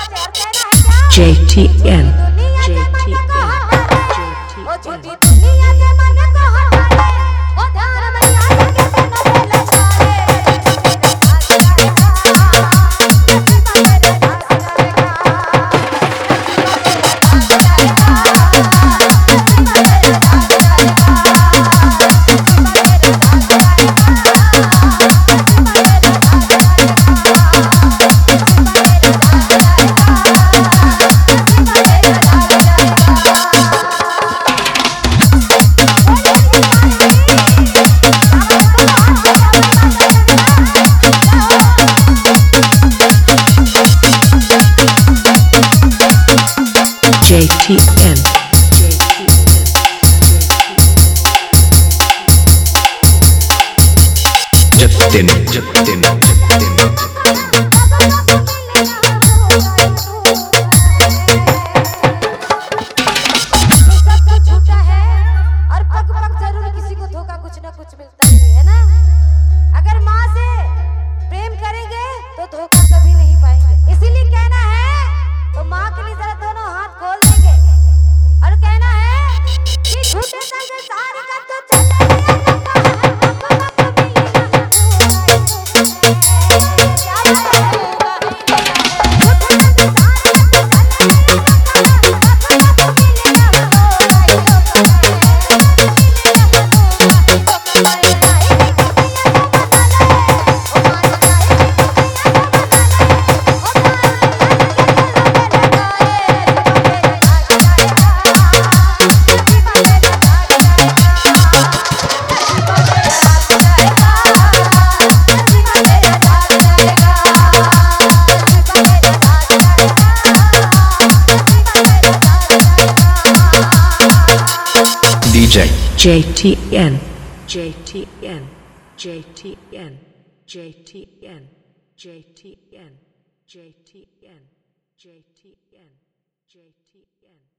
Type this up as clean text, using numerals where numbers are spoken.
JTN JTN Jatin कुछ ना कुछ मिलता ही है ना। अगर माँ से प्रेम करेंगे तो धोखा कभी नहीं पाएंगे। इसीलिए कहना है तो माँ के लिए जरा दोनों हाथ खोल देंगे और कहना है कि झूठे संसार का तो चले JTN JTN JTN JTN JTN JTN JTN JTN